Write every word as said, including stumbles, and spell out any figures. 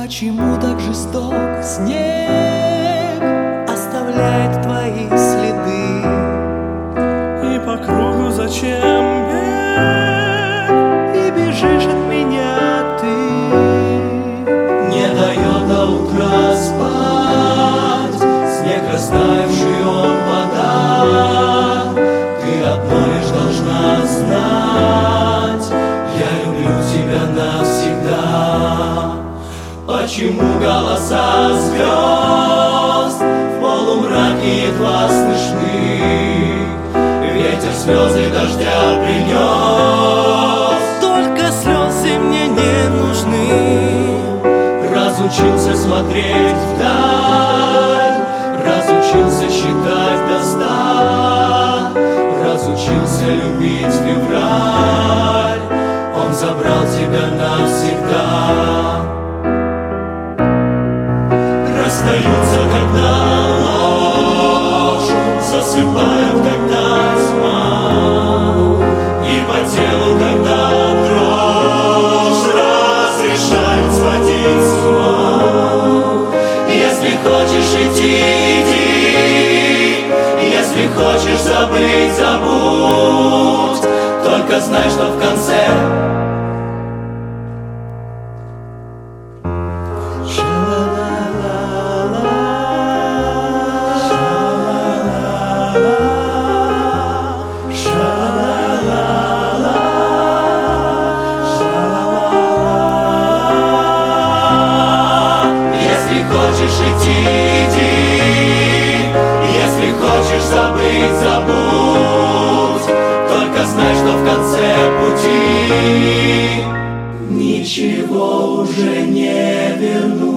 Почему так жесток снег оставляет твои следы? И по кругу зачем бег? И бежишь от меня ты. Не дает до утра спать снег, растаявший он вода. Ты одно лишь должна знать: я люблю тебя навсегда. Почему голоса звезд в полумраке едва слышны? Ветер слезы дождя принес. Только слезы мне не нужны. Разучился смотреть вдаль, разучился считать до ста, разучился любить февраль. Он забрал тебя навсегда. Расстаются, когда ложь засыпают, когда тьма, и по телу, когда дрожь разрешает сводить с ума. Если хочешь идти, иди, если хочешь забыть, забудь. Только знай, что в конце идти, иди, если хочешь забыть, забудь. Только знай, что в конце пути ничего уже не вернуть.